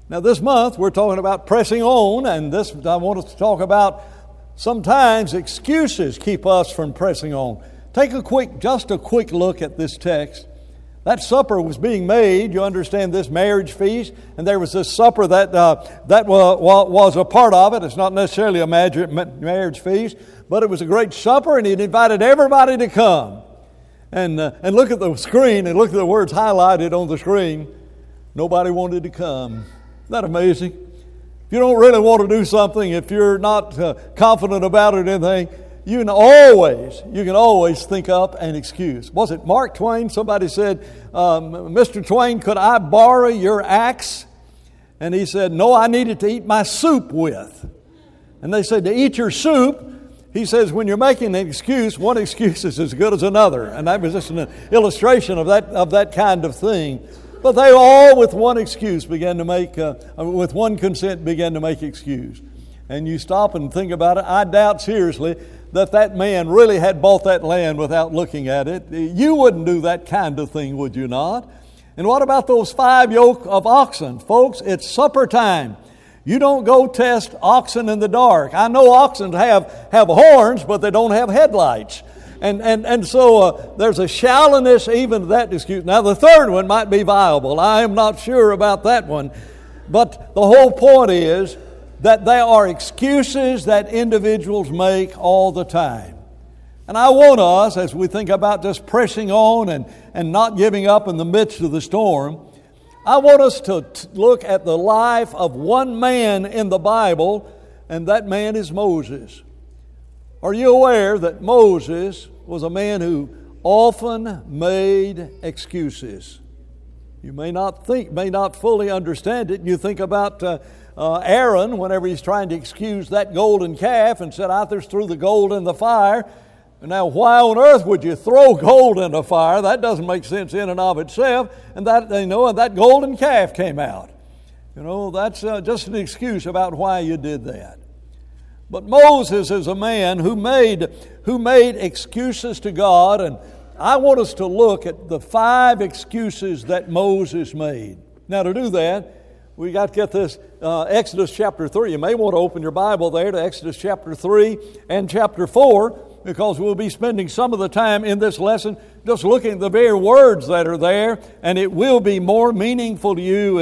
Now this month we're talking about pressing on, and I want us to talk about sometimes excuses keep us from pressing on. Take just a quick look at this text. That supper was being made, you understand, this marriage feast, and there was this supper that was a part of it. It's not necessarily a marriage feast, but it was a great supper, and He'd invited everybody to come. And look at the screen, and look at the words highlighted on the screen. Nobody wanted to come. Isn't that amazing? If you don't really want to do something, if you're not confident about it or anything, you can always think up an excuse. Was it Mark Twain? Somebody said, Mr. Twain, could I borrow your axe? And he said, no, I needed to eat my soup with. And they said, to eat your soup, he says, when you're making an excuse, one excuse is as good as another. And that was just an illustration of that kind of thing. But they all, with one excuse, with one consent, began to make excuse. And you stop and think about it, I doubt seriously that man really had bought that land without looking at it. You wouldn't do that kind of thing, would you not? And what about those 5 yoke of oxen? Folks, it's supper time. You don't go test oxen in the dark. I know oxen have horns, but they don't have headlights. And so there's a shallowness even to that excuse. Now the third one might be viable. I am not sure about that one. But the whole point is that there are excuses that individuals make all the time. And I want us, as we think about just pressing on and not giving up in the midst of the storm, I want us to look at the life of one man in the Bible, and that man is Moses. Are you aware that Moses was a man who often made excuses? You may not fully understand it. You think about Aaron, whenever he's trying to excuse that golden calf and said, I threw the gold in the fire. Now, why on earth would you throw gold in the fire? That doesn't make sense in and of itself. And that golden calf came out. That's just an excuse about why you did that. But Moses is a man who made excuses to God, and I want us to look at the 5 excuses that Moses made. Now, to do that, we got to get this Exodus chapter 3. You may want to open your Bible there to Exodus chapter 3 and chapter 4, because we'll be spending some of the time in this lesson just looking at the very words that are there, and it will be more meaningful to you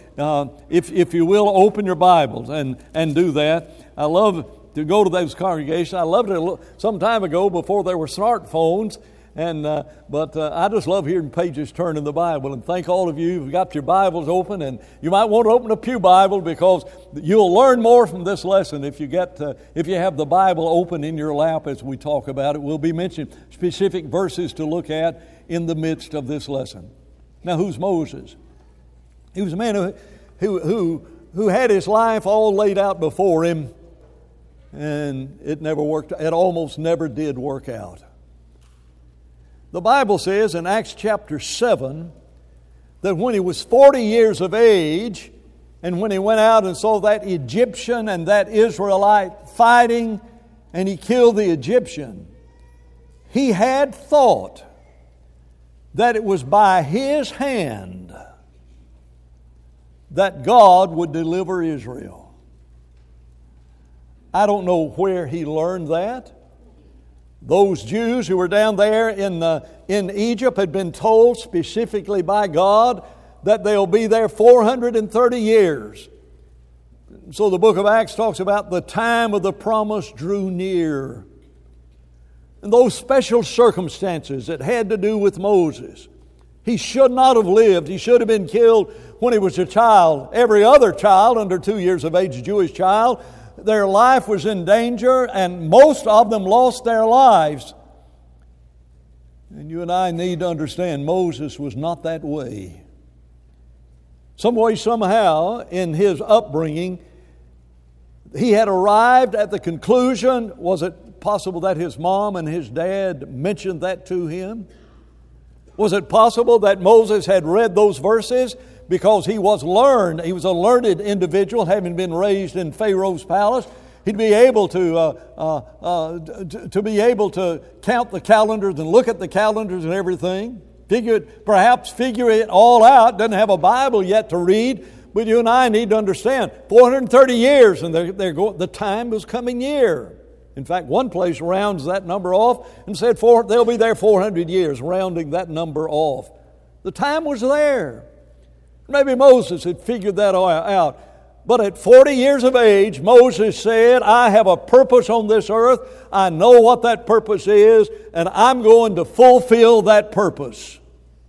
if you will open your Bibles and do that. I love to go to those congregations. I loved it some time ago before there were smartphones. But I just love hearing pages turn in the Bible, and thank all of you who've got your Bibles open. And you might want to open a pew Bible, because you'll learn more from this lesson if you have the Bible open in your lap as we talk about it. We'll be mentioning specific verses to look at in the midst of this lesson. Now, who's Moses? He was a man who had his life all laid out before him, and it never worked. It almost never did work out. The Bible says in Acts chapter 7 that when he was 40 years of age, and when he went out and saw that Egyptian and that Israelite fighting, and he killed the Egyptian, he had thought that it was by his hand that God would deliver Israel. I don't know where he learned that. Those Jews who were down there in Egypt had been told specifically by God that they'll be there 430 years. So the book of Acts talks about the time of the promise drew near. And those special circumstances that had to do with Moses. He should not have lived. He should have been killed when he was a child. Every other child under 2 years of age, Jewish child, their life was in danger, and most of them lost their lives. And you and I need to understand Moses was not that way. Some way, somehow, in his upbringing, he had arrived at the conclusion, was it possible that his mom and his dad mentioned that to him? Was it possible that Moses had read those verses because he was learned? He was a learned individual, having been raised in Pharaoh's palace. He'd be able to be able to count the calendars and look at the calendars and everything. Perhaps figure it all out. Doesn't have a Bible yet to read, But you and I need to understand, 430 years, and the time was coming near. In fact, one place rounds that number off and said they'll be there 400 years, rounding that number off. The time was there. Maybe Moses had figured that out. But at 40 years of age, Moses said, I have a purpose on this earth. I know what that purpose is, and I'm going to fulfill that purpose.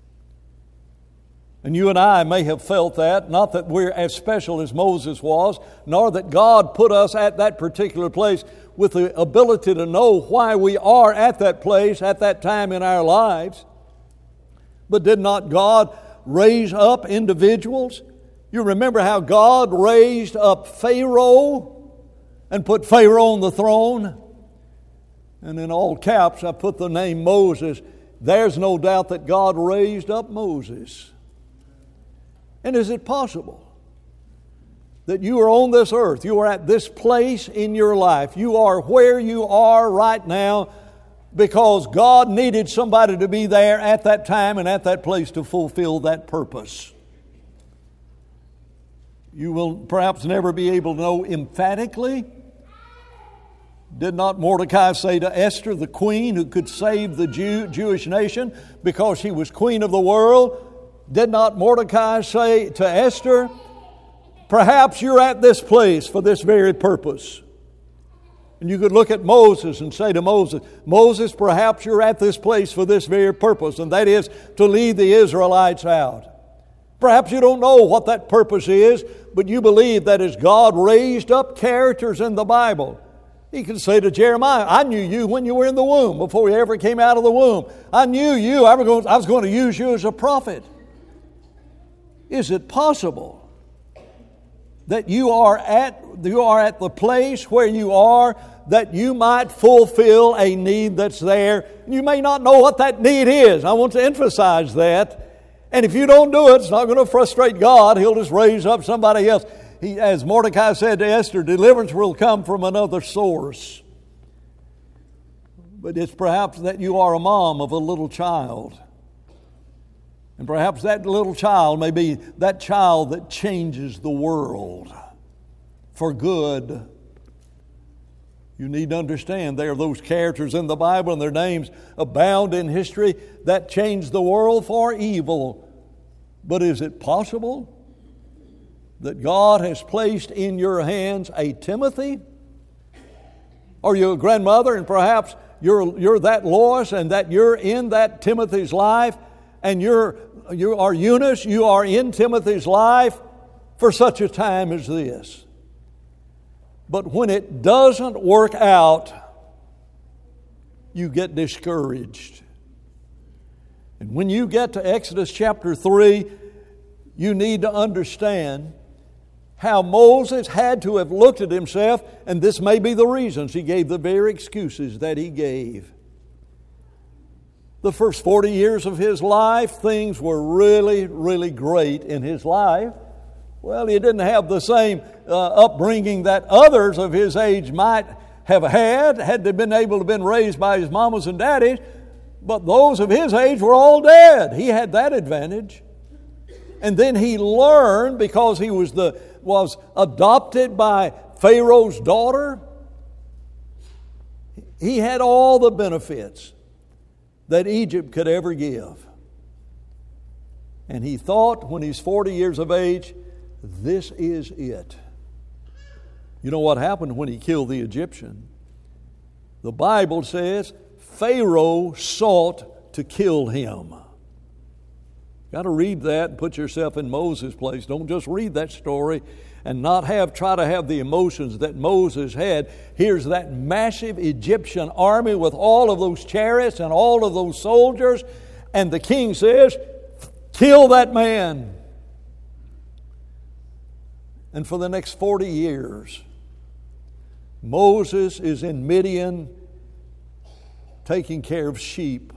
And you and I may have felt that, not that we're as special as Moses was, nor that God put us at that particular place with the ability to know why we are at that place at that time in our lives. But did not God raise up individuals? You remember how God raised up Pharaoh and put Pharaoh on the throne? And in all caps I put the name Moses. There's no doubt that God raised up Moses. And is it possible that you are on this earth, you are at this place in your life, you are where you are right now because God needed somebody to be there at that time and at that place to fulfill that purpose? You will perhaps never be able to know emphatically. Did not Mordecai say to Esther, the queen who could save the Jewish nation because she was queen of the world? Did not Mordecai say to Esther, perhaps you're at this place for this very purpose? And you could look at Moses and say to Moses, Moses, perhaps you're at this place for this very purpose, and that is to lead the Israelites out. Perhaps you don't know what that purpose is, but you believe that as God raised up characters in the Bible, He can say to Jeremiah, I knew you when you were in the womb, before you ever came out of the womb. I knew you. I was going to use you as a prophet. Is it possible that you are at the place where you are that you might fulfill a need that's there? You may not know what that need is. I want to emphasize that. And if you don't do it, it's not going to frustrate God. He'll just raise up somebody else. As Mordecai said to Esther, deliverance will come from another source. But it's perhaps that you are a mom of a little child. And perhaps that little child may be that child that changes the world for good. You need to understand there are those characters in the Bible, and their names abound in history, that changed the world for evil. But is it possible that God has placed in your hands a Timothy? Are you a grandmother and perhaps you're that Lois and that you're in that Timothy's life, and you are Eunice, you are in Timothy's life for such a time as this? But when it doesn't work out, you get discouraged. And when you get to Exodus chapter 3, you need to understand how Moses had to have looked at himself, and this may be the reasons he gave the very excuses that he gave. The first 40 years of his life, things were really, really great in his life. Well, he didn't have the same upbringing that others of his age might have had they been able to have been raised by his mamas and daddies, but those of his age were all dead. He had that advantage. And then he learned, because he was adopted by Pharaoh's daughter, he had all the benefits that Egypt could ever give. And he thought when he's 40 years of age, this is it. You know what happened when he killed the Egyptian? The Bible says Pharaoh sought to kill him. Got to read that and put yourself in Moses' place. Don't just read that story and not try to have the emotions that Moses had. Here's that massive Egyptian army with all of those chariots and all of those soldiers, and the king says, kill that man. And for the next 40 years, Moses is in Midian taking care of sheep.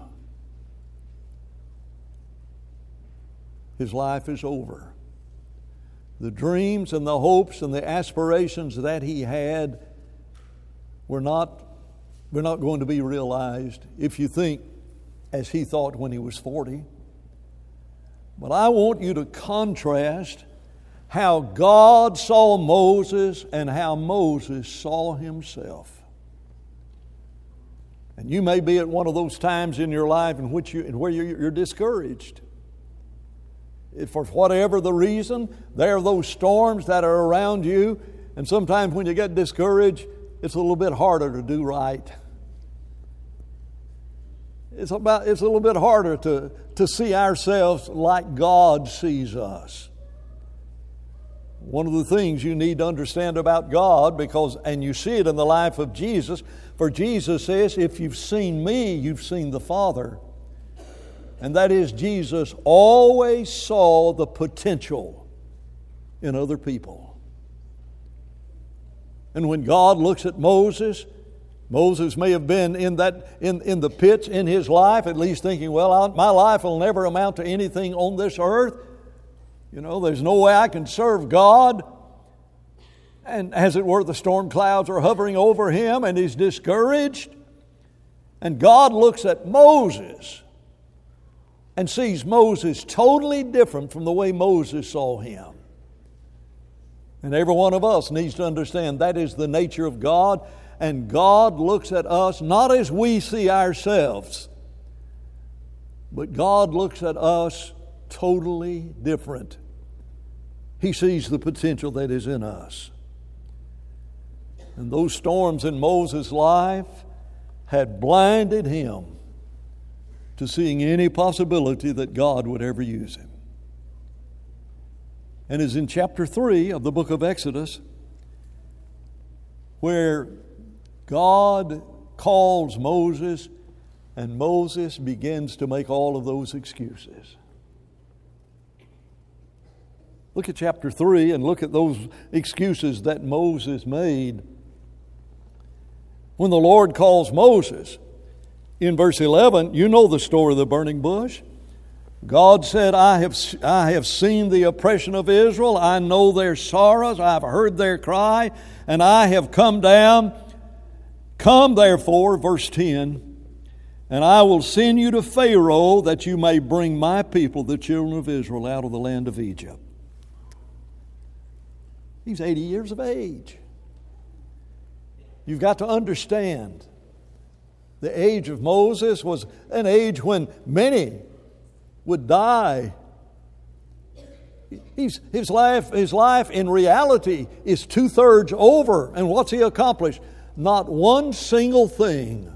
His life is over. The dreams and the hopes and the aspirations that he had were not going to be realized if you think as he thought when he was 40. But I want you to contrast how God saw Moses and how Moses saw himself. And you may be at one of those times in your life in which where you're discouraged. For whatever the reason, there are those storms that are around you, and sometimes when you get discouraged, it's a little bit harder to do right. It's a little bit harder to see ourselves like God sees us. One of the things you need to understand about God, and you see it in the life of Jesus, for Jesus says, if you've seen me, you've seen the Father. And that is, Jesus always saw the potential in other people. And when God looks at Moses may have been in the pits in his life, at least thinking, well, my life will never amount to anything on this earth. There's no way I can serve God. And as it were, the storm clouds are hovering over him and he's discouraged. And God looks at Moses and sees Moses totally different from the way Moses saw him. And every one of us needs to understand that is the nature of God. And God looks at us not as we see ourselves, but God looks at us totally different. He sees the potential that is in us. And those storms in Moses' life had blinded him to seeing any possibility that God would ever use him. And as in chapter 3 of the book of Exodus, where God calls Moses, and Moses begins to make all of those excuses. Look at chapter 3 and look at those excuses that Moses made. When the Lord calls Moses, in verse 11, you know the story of the burning bush. God said, I have seen the oppression of Israel. I know their sorrows. I have heard their cry, and I have come down. Come therefore, verse 10, and I will send you to Pharaoh that you may bring my people, the children of Israel, out of the land of Egypt. He's 80 years of age. You've got to understand, the age of Moses was an age when many would die. His life in reality is 2/3 over. And what's he accomplished? Not one single thing.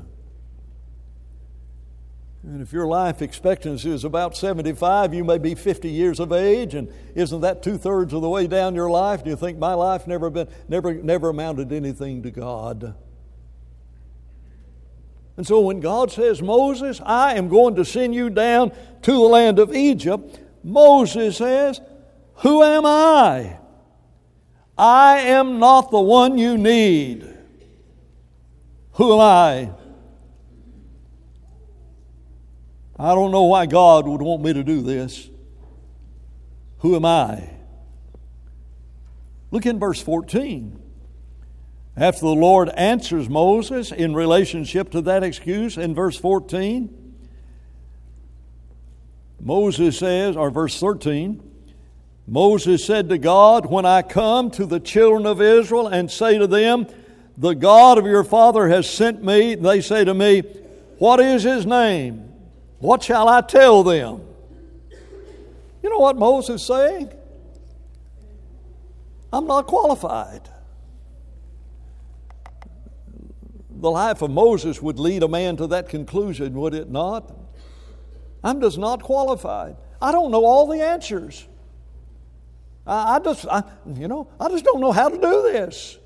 And if your life expectancy is about 75, you may be 50 years of age, and isn't that 2/3 of the way down your life? Do you think my life never amounted to anything to God? And so when God says, Moses, I am going to send you down to the land of Egypt, Moses says, who am I? I am not the one you need. Who am I? I don't know why God would want me to do this. Who am I? Look in verse 14. After the Lord answers Moses in relationship to that excuse, in verse 14, Moses says, or verse 13, Moses said to God, when I come to the children of Israel and say to them, the God of your father has sent me, they say to me, what is his name? What shall I tell them? You know what Moses is saying? I'm not qualified. The life of Moses would lead a man to that conclusion, would it not? I'm just not qualified. I don't know all the answers. I just don't know how to do this.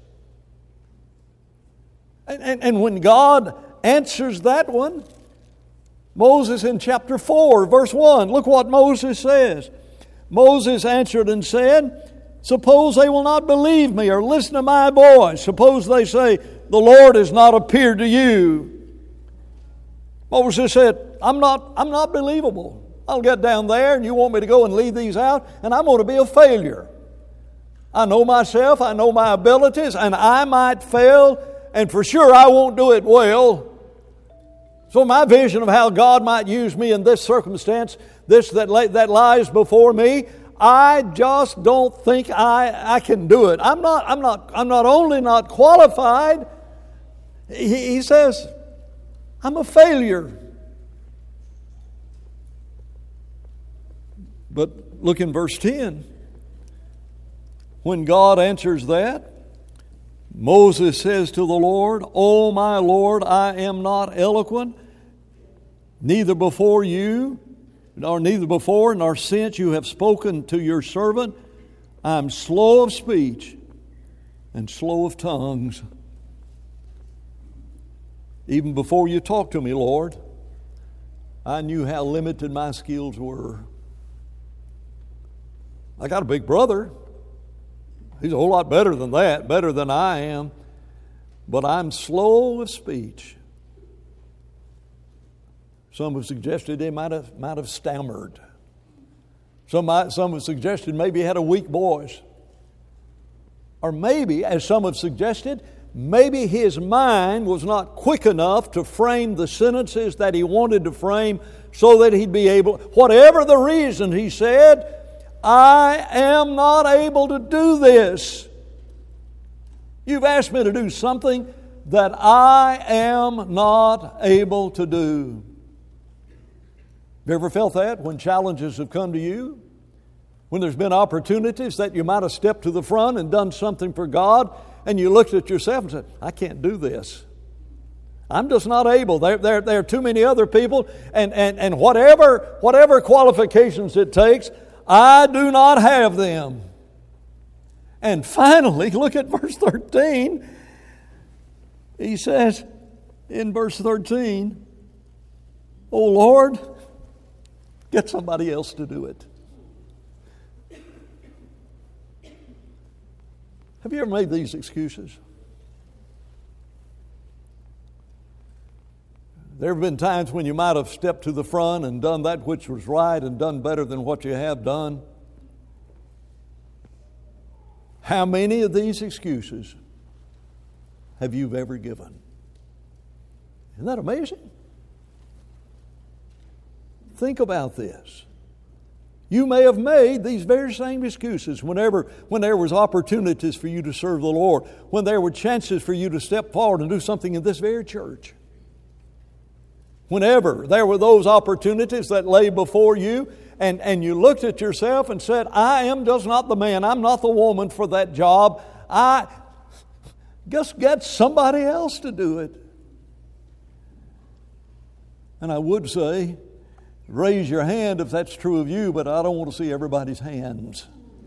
And when God answers that one, Moses in chapter 4, verse 1, look what Moses says. Moses answered and said, suppose they will not believe me or listen to my voice. Suppose they say, the Lord has not appeared to you. Moses said, I'm not believable. I'll get down there and you want me to go and lead these out, and I'm going to be a failure. I know myself, I know my abilities, and I might fail, and for sure I won't do it well. So my vision of how God might use me in this circumstance, that lies before me, I just don't think I can do it. I'm not only not qualified, he says, I'm a failure. But look in verse 10. When God answers that, Moses says to the Lord, O my Lord, I am not eloquent, neither before nor since you have spoken to your servant. I am slow of speech and slow of tongues. Even before you talked to me, Lord, I knew how limited my skills were. I got a big brother. He's a whole lot better than that, better than I am. But I'm slow of speech. Some have suggested he might have stammered. Some have suggested maybe he had a weak voice. Or maybe, as some have suggested, maybe his mind was not quick enough to frame the sentences that he wanted to frame so that he'd be able, whatever the reason, he said, I am not able to do this. You've asked me to do something that I am not able to do. Have you ever felt that when challenges have come to you? When there's been opportunities that you might have stepped to the front and done something for God, and you looked at yourself and said, I can't do this. I'm just not able. There are too many other people, and whatever qualifications it takes, I do not have them. And finally, look at verse 13. He says in verse 13, Oh Lord, get somebody else to do it. Have you ever made these excuses? There have been times when you might have stepped to the front and done that which was right and done better than what you have done. How many of these excuses have you ever given? Isn't that amazing? Think about this. You may have made these very same excuses when there was opportunities for you to serve the Lord, when there were chances for you to step forward and do something in this very church. Whenever there were those opportunities that lay before you, and you looked at yourself and said, I am just not the man, I'm not the woman for that job. I just get somebody else to do it. And I would say, raise your hand if that's true of you, but I don't want to see everybody's hands.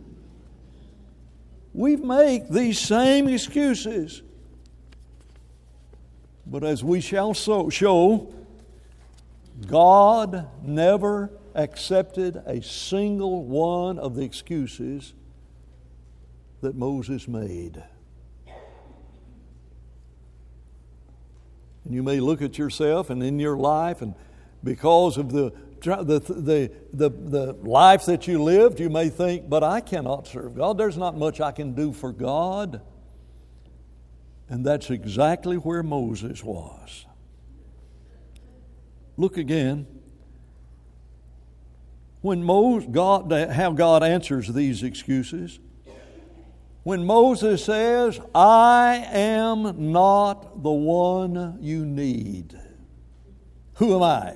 We make these same excuses. But as we shall show, God never accepted a single one of the excuses that Moses made. And you may look at yourself and in your life, and because of the life that you lived, you may think, but I cannot serve God. There's not much I can do for God. And that's exactly where Moses was. Look again. When how God answers these excuses. When Moses says, I am not the one you need. Who am I?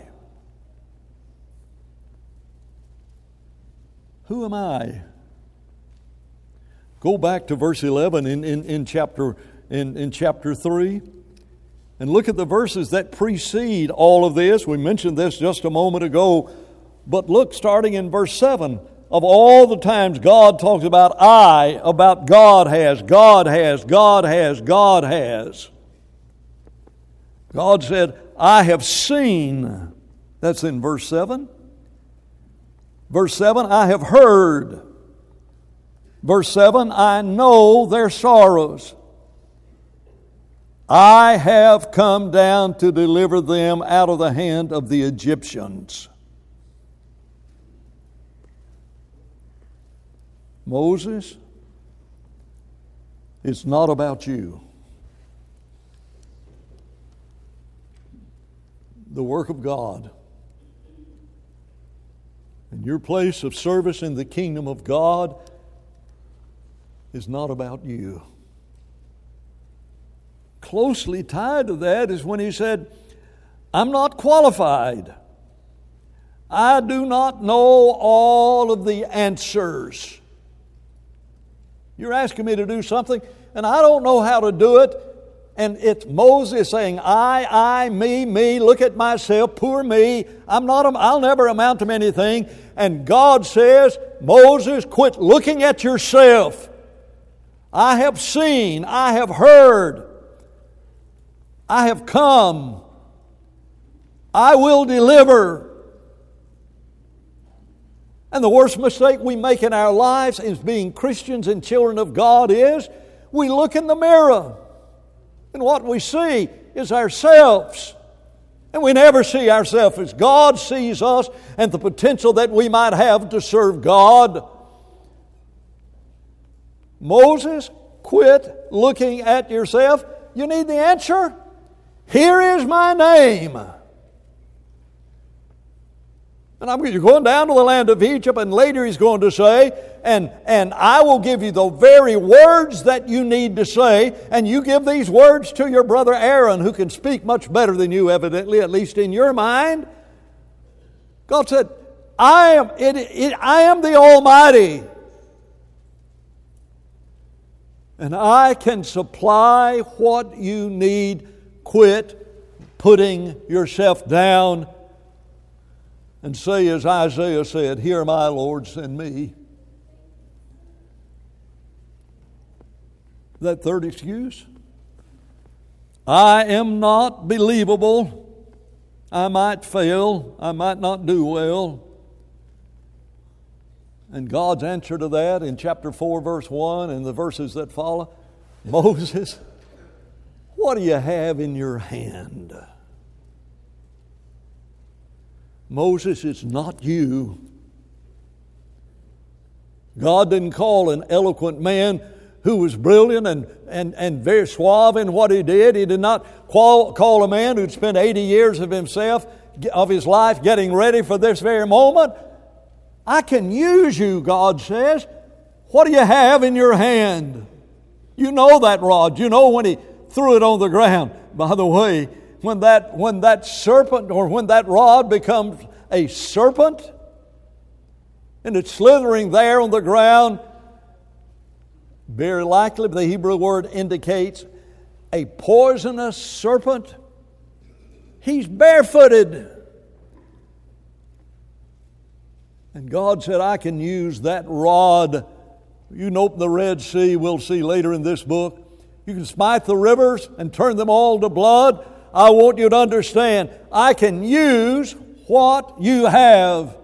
Who am I? Go back to verse 11 in chapter 3 and look at the verses that precede all of this. We mentioned this just a moment ago, but look, starting in verse 7, of all the times God talks about God has. God said, I have seen. That's in verse 7. Verse 7, I have heard. Verse 7, I know their sorrows. I have come down to deliver them out of the hand of the Egyptians. Moses, it's not about you. The work of God And your place of service in the kingdom of God is not about you. Closely tied to that is when he said, I'm not qualified. I do not know all of the answers. You're asking me to do something, and I don't know how to do it. And it's Moses saying, I, me, look at myself, poor me. I'll never amount to anything. And God says, Moses, quit looking at yourself. I have seen, I have heard, I have come. I will deliver. And the worst mistake we make in our lives as being Christians and children of God is we look in the mirror. And what we see is ourselves. And we never see ourselves as God sees us and the potential that we might have to serve God. Moses, quit looking at yourself. You need the answer? Here is my name. And you're going down to the land of Egypt, and later he's going to say, and I will give you the very words that you need to say, and you give these words to your brother Aaron, who can speak much better than you, evidently, at least in your mind. God said, I am the Almighty, and I can supply what you need. Quit putting yourself down and say, as Isaiah said, here, my Lord, send me. That third excuse, I am not believable. I might fail. I might not do well. And God's answer to that in chapter 4, verse 1 and the verses that follow, Moses, what do you have in your hand? Moses, it's not you. God didn't call an eloquent man who was brilliant and very suave in what he did. He did not call a man who'd spent 80 years of his life getting ready for this very moment. I can use you, God says. What do you have in your hand? You know that rod. You know when he threw it on the ground. By the way, when that serpent or when that rod becomes a serpent and it's slithering there on the ground, very likely the Hebrew word indicates a poisonous serpent. He's barefooted. And God said, I can use that rod. You can open the Red Sea, we'll see later in this book. You can smite the rivers and turn them all to blood. I want you to understand, I can use what you have.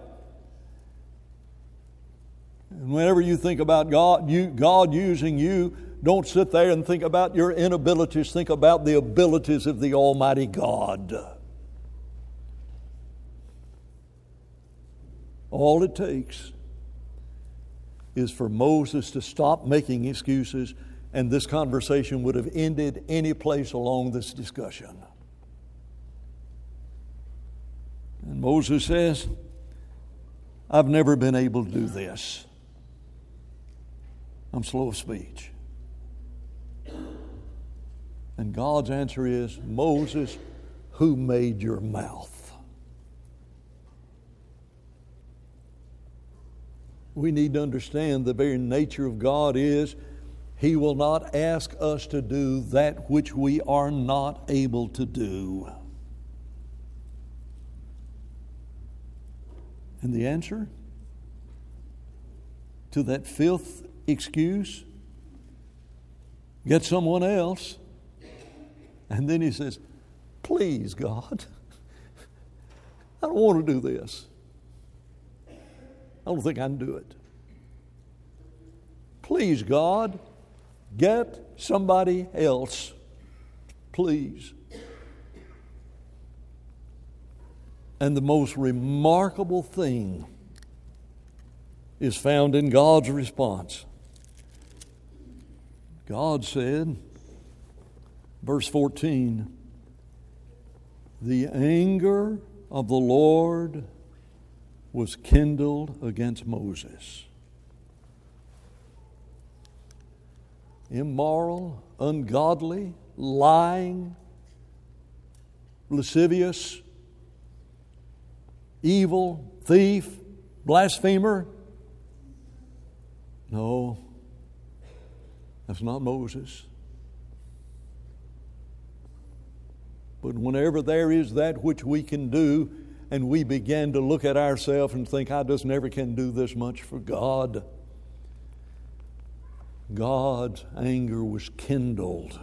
And whenever you think about God using you, don't sit there and think about your inabilities. Think about the abilities of the Almighty God. All it takes is for Moses to stop making excuses, and this conversation would have ended any place along this discussion. And Moses says, I've never been able to do this. I'm slow of speech. And God's answer is, Moses, who made your mouth? We need to understand the very nature of God is He will not ask us to do that which we are not able to do. And the answer to that fifth excuse, get someone else. And then he says, please, God, I don't want to do this. I don't think I can do it. Please, God, get somebody else. Please. And the most remarkable thing is found in God's response. God said, verse 14, the anger of the Lord was kindled against Moses. Immoral, ungodly, lying, lascivious, evil, thief, blasphemer. No, that's not Moses. But whenever there is that which we can do, and we begin to look at ourselves and think, I just never can do this much for God, God's anger was kindled.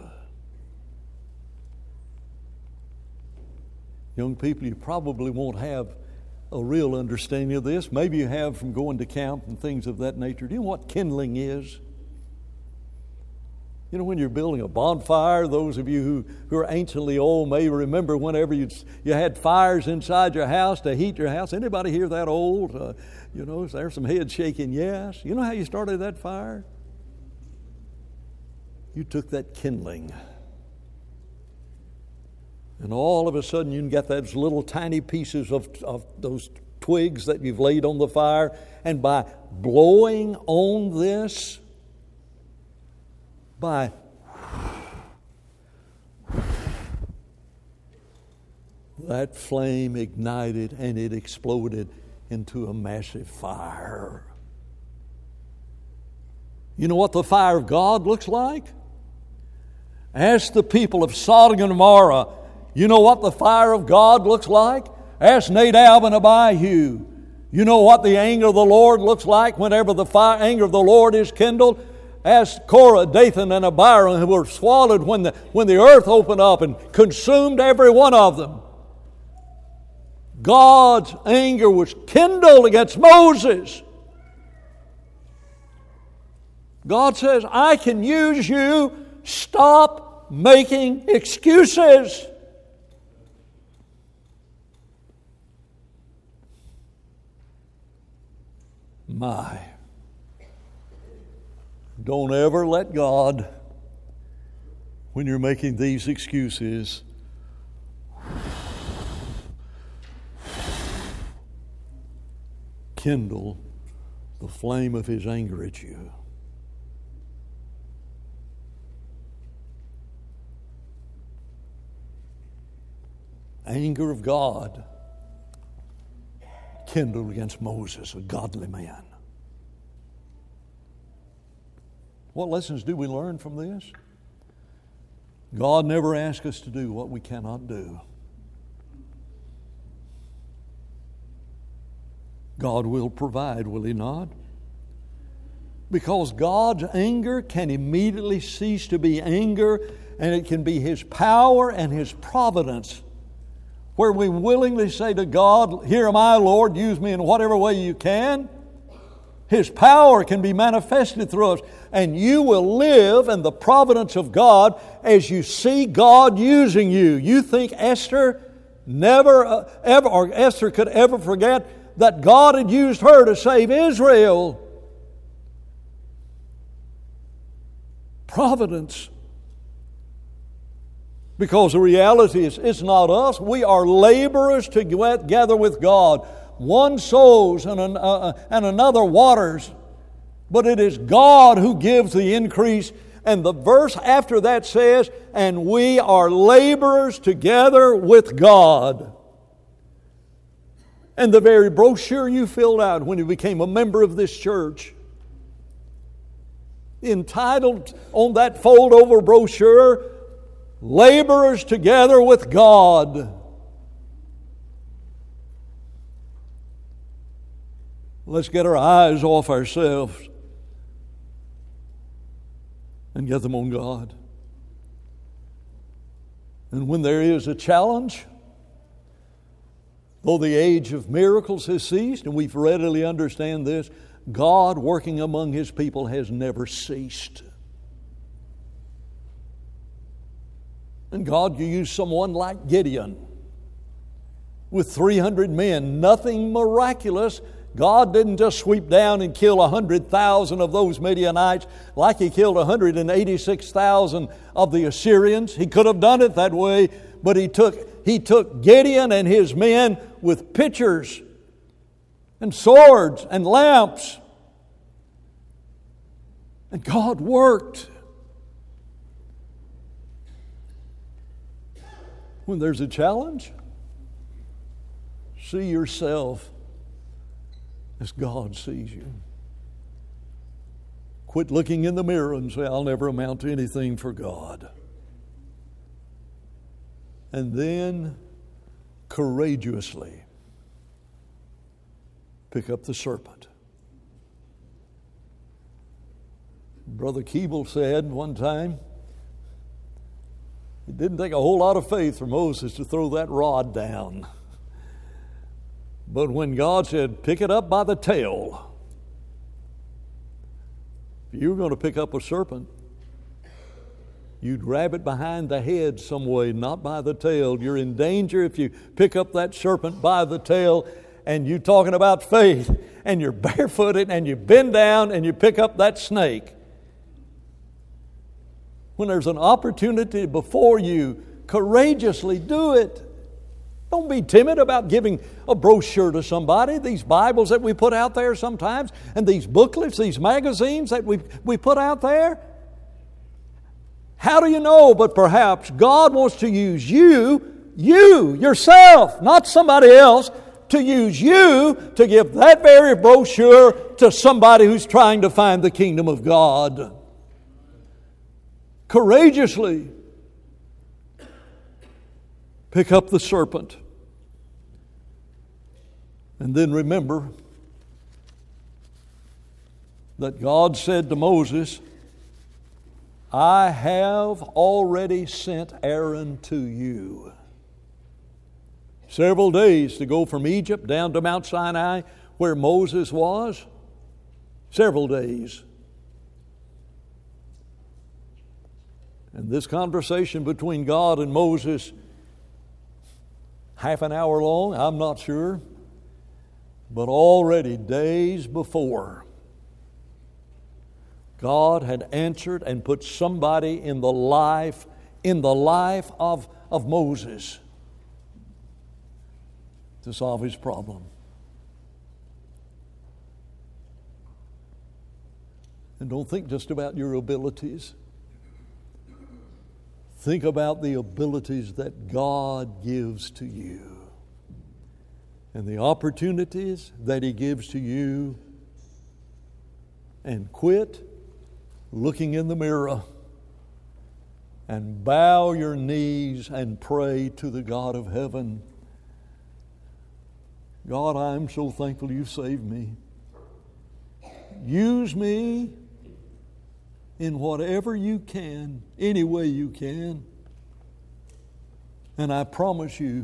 Young people, you probably won't have a real understanding of this. Maybe you have from going to camp and things of that nature. Do you know what kindling is? You know, when you're building a bonfire, those of you who are anciently old may remember whenever you had fires inside your house to heat your house. Anybody here that old? Is there some head shaking? Yes. You know how you started that fire? You took that kindling, and all of a sudden you can get those little tiny pieces of those twigs that you've laid on the fire, and by blowing on this, by that flame ignited and it exploded into a massive fire. You know what the fire of God looks like? Ask the people of Sodom and Gomorrah, you know what the fire of God looks like? Ask Nadab and Abihu. You know what the anger of the Lord looks like whenever the anger of the Lord is kindled? Ask Korah, Dathan, and Abiram, who were swallowed when the earth opened up and consumed every one of them. God's anger was kindled against Moses. God says, I can use you. Stop making excuses. Don't ever let God, when you're making these excuses, kindle the flame of His anger at you. Anger of God kindled against Moses, a godly man. What lessons do we learn from this? God never asks us to do what we cannot do. God will provide, will He not? Because God's anger can immediately cease to be anger, and it can be His power and His providence, where we willingly say to God, here am I, Lord, use me in whatever way you can. His power can be manifested through us, and you will live in the providence of God as you see God using you. You think Esther Esther could ever forget that God had used her to save Israel? Providence. Because the reality is, it's not us. We are laborers together with God. One sows and another waters, but it is God who gives the increase. And the verse after that says, and we are laborers together with God. And the very brochure you filled out when you became a member of this church, entitled on that fold-over brochure, Laborers Together with God. Let's get our eyes off ourselves and get them on God. And when there is a challenge, though the age of miracles has ceased, and we readily understand this, God working among His people has never ceased. And God, you use someone like Gideon with 300 men, nothing miraculous. God didn't just sweep down and kill 100,000 of those Midianites like He killed 186,000 of the Assyrians. He could have done it that way, but He took Gideon and his men with pitchers and swords and lamps. And God worked. When there's a challenge, see yourself as God sees you. Quit looking in the mirror and say, I'll never amount to anything for God. And then courageously pick up the serpent. Brother Keeble said one time, it didn't take a whole lot of faith for Moses to throw that rod down. But when God said, pick it up by the tail, if you were going to pick up a serpent, you'd grab it behind the head some way, not by the tail. You're in danger if you pick up that serpent by the tail, and you're talking about faith, and you're barefooted, and you bend down, and you pick up that snake. When there's an opportunity before you, courageously do it. Don't be timid about giving a brochure to somebody. These Bibles that we put out there sometimes, and these booklets, these magazines that we put out there. How do you know? But perhaps God wants to use you yourself, not somebody else, to use you to give that very brochure to somebody who's trying to find the kingdom of God. Courageously pick up the serpent. And then remember that God said to Moses, I have already sent Aaron to you. Several days to go from Egypt down to Mount Sinai where Moses was. Several days. And this conversation between God and Moses, half an hour long, I'm not sure, but already days before, God had answered and put somebody in the life of Moses to solve his problem. And don't think just about your abilities. Think about the abilities that God gives to you and the opportunities that He gives to you, and quit looking in the mirror and bow your knees and pray to the God of heaven. God, I'm so thankful You saved me. Use me in whatever You can, any way You can. And I promise You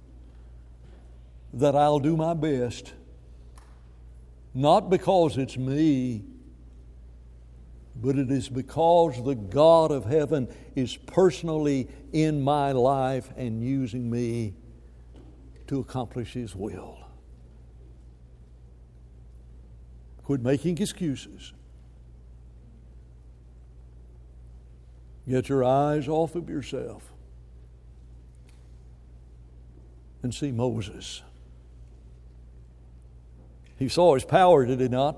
that I'll do my best, not because it's me, but it is because the God of heaven is personally in my life and using me to accomplish His will. Quit making excuses. Get your eyes off of yourself and see Moses. He saw His power, did he not?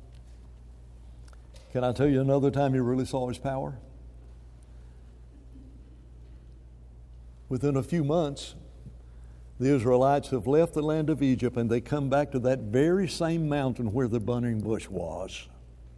Can I tell you another time he really saw His power? Within a few months, the Israelites have left the land of Egypt and they come back to that very same mountain where the burning bush was.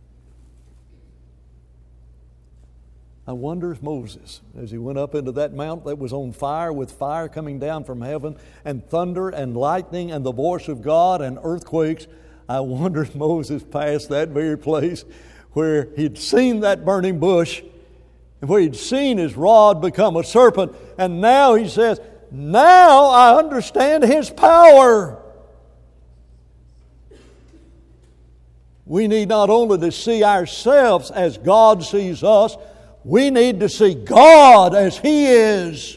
I wonder if Moses, as he went up into that mount that was on fire, with fire coming down from heaven and thunder and lightning and the voice of God and earthquakes, I wonder if Moses passed that very place where he'd seen that burning bush and where he'd seen his rod become a serpent, and now he says, now I understand His power. We need not only to see ourselves as God sees us, we need to see God as He is.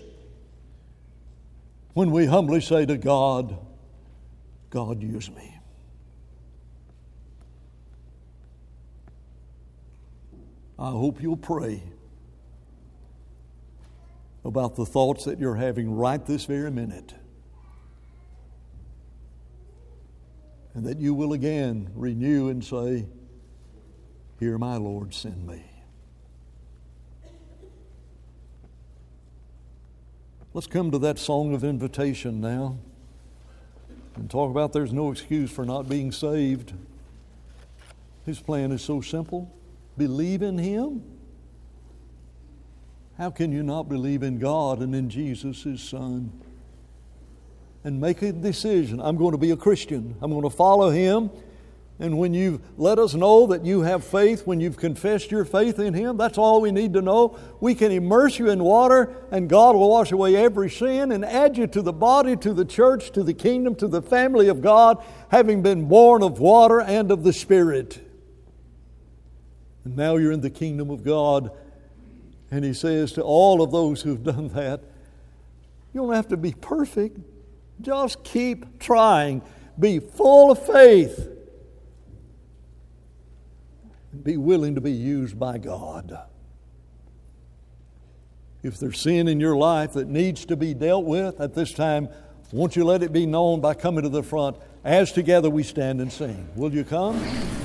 When we humbly say to God, God, use me. I hope you'll pray about the thoughts that you're having right this very minute. and that you will again renew and say, "Here, my Lord, send me." Let's come to that song of invitation now and talk about there's no excuse for not being saved. His plan is so simple. Believe in Him. How can you not believe in God and in Jesus, His Son? And make a decision. I'm going to be a Christian. I'm going to follow Him. And when you've let us know that you have faith, when you've confessed your faith in Him, that's all we need to know. We can immerse you in water, and God will wash away every sin and add you to the body, to the church, to the kingdom, to the family of God, having been born of water and of the Spirit. And now you're in the kingdom of God. And He says to all of those who've done that, you don't have to be perfect. Just keep trying. Be full of faith. Be willing to be used by God. If there's sin in your life that needs to be dealt with at this time, won't you let it be known by coming to the front as together we stand and sing? Will you come?